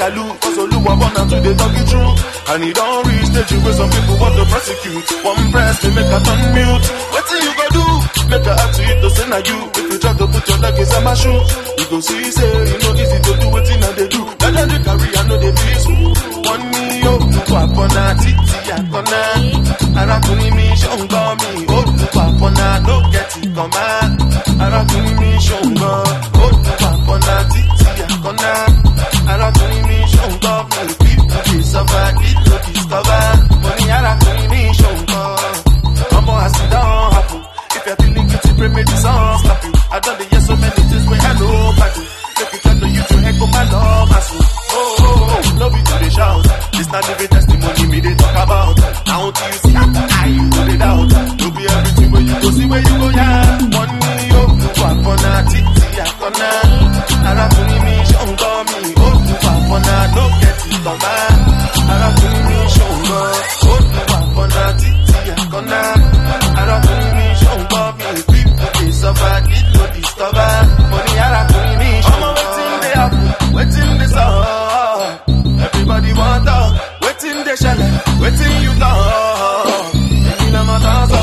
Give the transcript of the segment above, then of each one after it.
Yalu, cause Oluwa born and to the talk it true. And he don't reach stage where some people want to prosecute. One press, they make a turn mute. What you go do? Make a act to it to say na you. If you try to put your leg in my shoe, you go see, say, you know easy to do what they do. Now then they carry, I know they feel so. One me, oh, you wapona, titi, yakona. Arakuni mi, shongo mi, oh, you wapona, no get it, come on. Arakuni mi, shongo, oh, you wapona, titi, yakona. Arakuni mi, shongo mi, people they suffer, it no discover. Money, arakuni mi, shongo. Come on, I sit down, happen. If you're feeling guilty, pray me the song slap you. I done the yes so many things where I know I do. Make you try to use your head, come my love, my soul. Love you to the shout. This not the testimony me they talk about. Now till you see I you do the doubt. You be everything where you go, see where you go, yeah. Money, oh, you walk on a titi, yakona. Arakuni mi, shongo mi, oh, you walk on a no get it, come on. Arakuni mi, shongo, oh, you walk on a titi, yakona. Arakuni mi, shongo mi, people they suffer, it no discover. Money, arakuni mi, shongo. Waiting they happen, waiting they suffer. Everybody want out, waiting they shall, waiting you talk. If you my dance,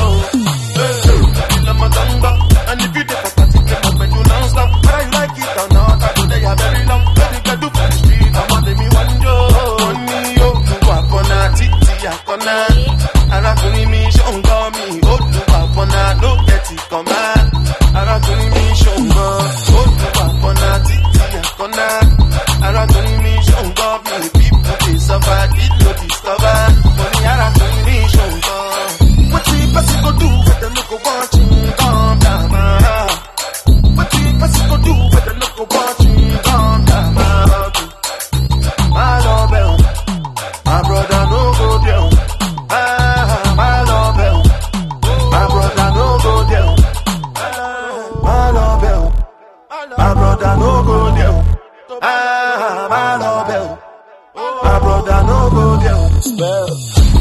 and if you take a party, get up and you don't stop. Whether you like it or not, I know they are very long. What you can do for the street, I'm on me one joke. Money, oh, you walk on a titi, yakona. Arakuni mi, shongo mi, oh, you walk on a, no get it, come on. Arakuni mi, shongo, oh, you walk on a titi, yakona. Arakuni mi, shongo mi, people they suffer, it no discover. Money, arakuni mi, shongo. What you person go do with the local watching, calm down, man. What you person go do with the local watching, calm down, man. My love, my brother no go there. My love, my brother no go there. My love, my brother no go there. My love, my brother no go there. Spell.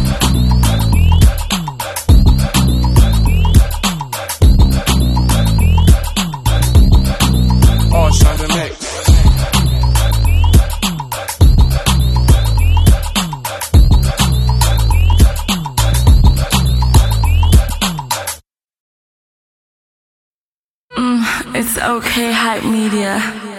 The mix. It's okay, Hype Media.